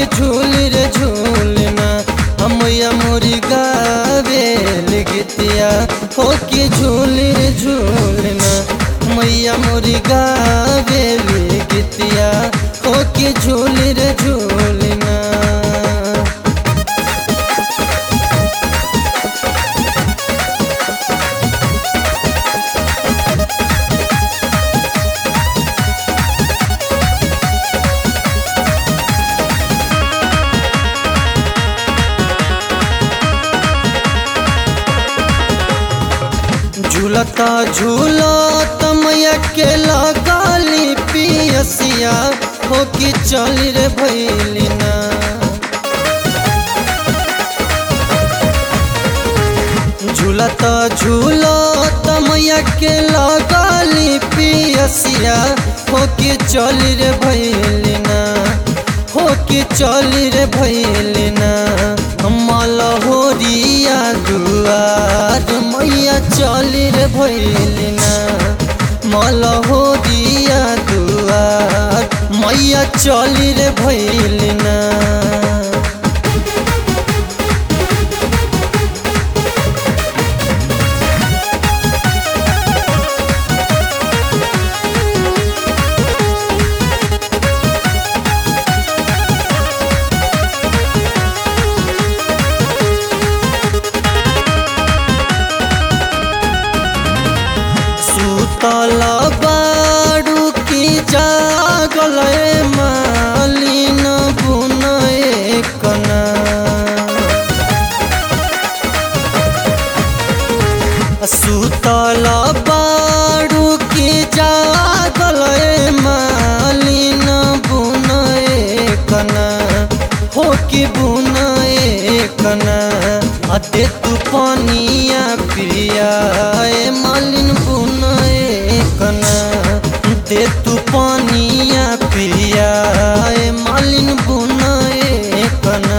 झूल रे झूलना मैया मोरी गावेल गीतिया हो कि झूल रे झूलना मैया मोरी गावेल गीतिया हो कि झूल रे झूलना। झूलता झूलत मैया के लगाली पियसिया हो कि चल रे भैलिना। झूलता झूलत मैया के लगाली पियसिया हो कि चल रे भैलिना हो कि चल रे भैलिना। मलहोरिया दुआर मैया चल रे भैलिना मलहोरिया दुआर मैया चल रे भैलिना। सुतल बाड़ू की जागल मालिन बुनए कना। सुतल बाड़ू की जागल मालिन बुनए कना हो कि बुनए कना। अते तू पनिया पिया मालिन बुनए कना दे तू पनिया पिया मालिन बुनए कना।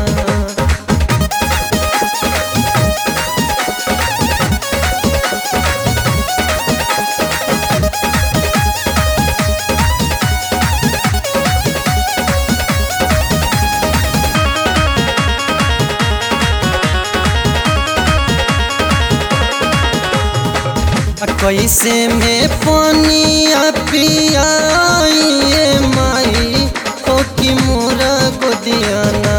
कैसे में पनिया पियाइए माई हो कि मोरा गोदियाना।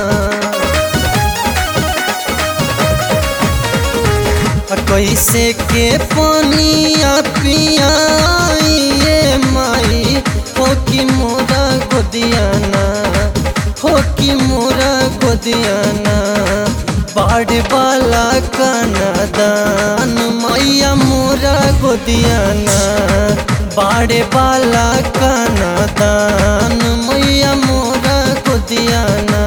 कैसे के पनिया पियाइए माई हो कि मोरा गोदियाना हो कि मोरा गोदियाना। बाढ़ वाला कनादान मैया मोरा गोदियाना बाढ़ वाला कनादान मैया मोरा गोदियाना।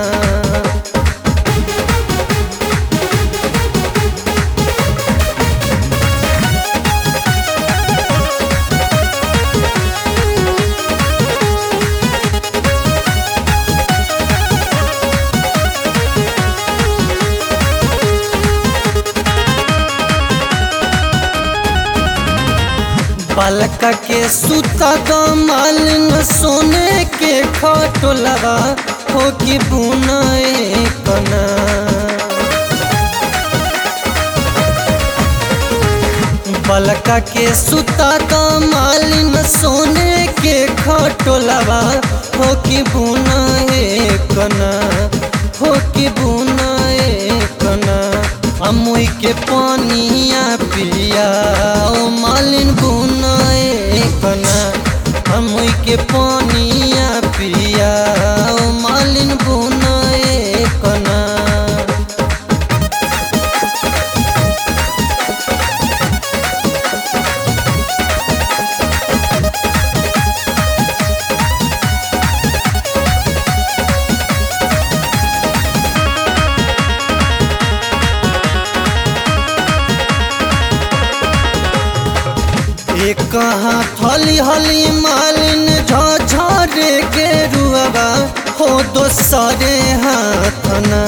बालका के सूता मालिन सोने के खटोलवा हो कि बुनए कना। बालका के सूता मालिन सोने के खटोलवा हो कि बुनए कना हो कि बुनए कना। अमुई के पनिया पिया ओ मालिन बुनए कना अमुई के पनिया पिया ओ मालिन बुनए कना। एक हाथ हली हली मालिन झझरे के रुआबा हो दोसरे हाथना।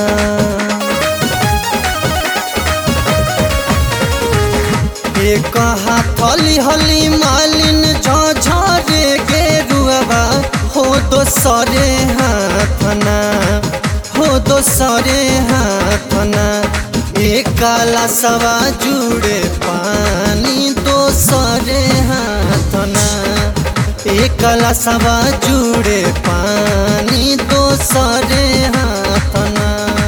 एक हाथ हली हली मालिन झझरे के रुआबा हो दोसरे हाथ हाथना हो दोसरे हाथना एक काला सवा जुड़े पानी दोसरे हाथना एक काला सवा जुड़े पानी दोसरे हाथना।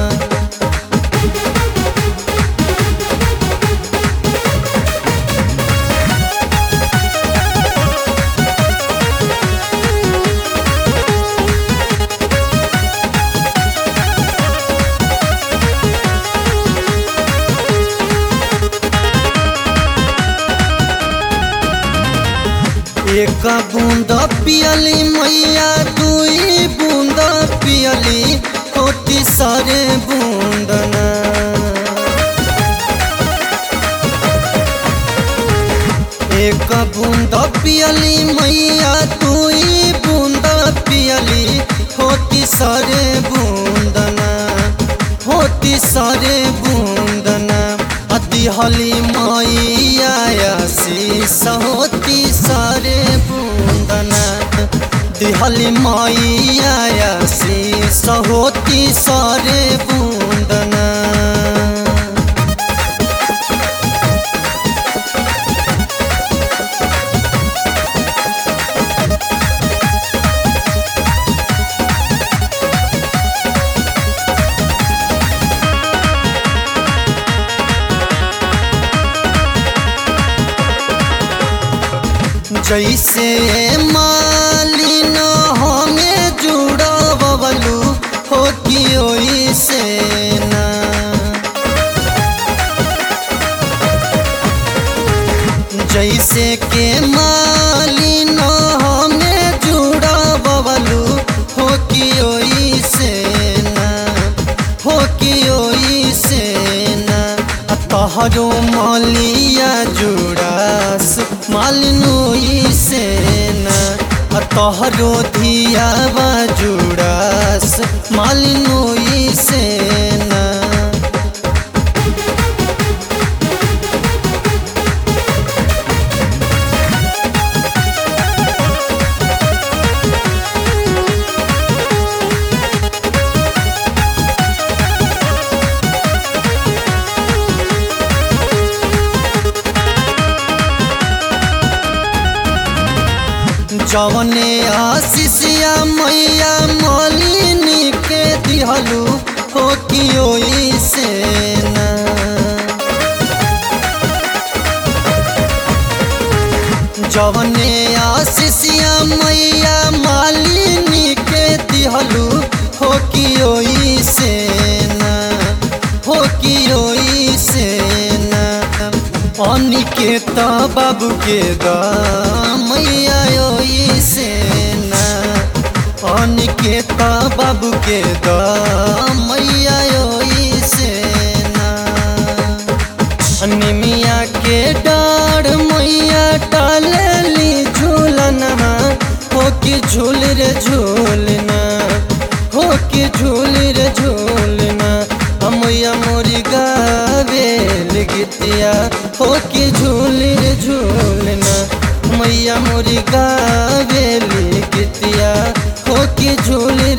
एक बूंद पियली मैया दुई बूंद पियली होती सारे बूंदना एक बूंद पियली मैया दुई बूंद पियली होती सारे बूंदना होती सारे बूंदना दिहली मैया शीश होती सारे बूंदना दिहली मैया शीश होती सारे बूंदना। जैसे मालिन हमें जुड़वलू हो कि ओइसे ना जैसे के मालिन हमें जुड़वलू हो कि ओइसे ना हो कि ओइसे ना तोहरो मलिया जुड़ास मालिनो से ना तोहरो धियावा जुड़ास मालिनो से ना। जवने आशीषिया मैया मालिनी के दिहलू हो कि ओइसे ना जवने आशीषिया मैया मालिनी के दिहलू हो कि ओइसे ना हो कि ओइसे ना अनिकेत बाबू के मैया ओइसे ना अनिकेत बाबू के मैया ओइसे ना निमिया के डार मैया डालली झूलना हो कि झूल रे झूलना हो कि झूल रे झूलना मैया मोरी गावेल गीतिया हो कि झूल रे झूलना मैया मोरी गावेली गीतिया हो कि झूल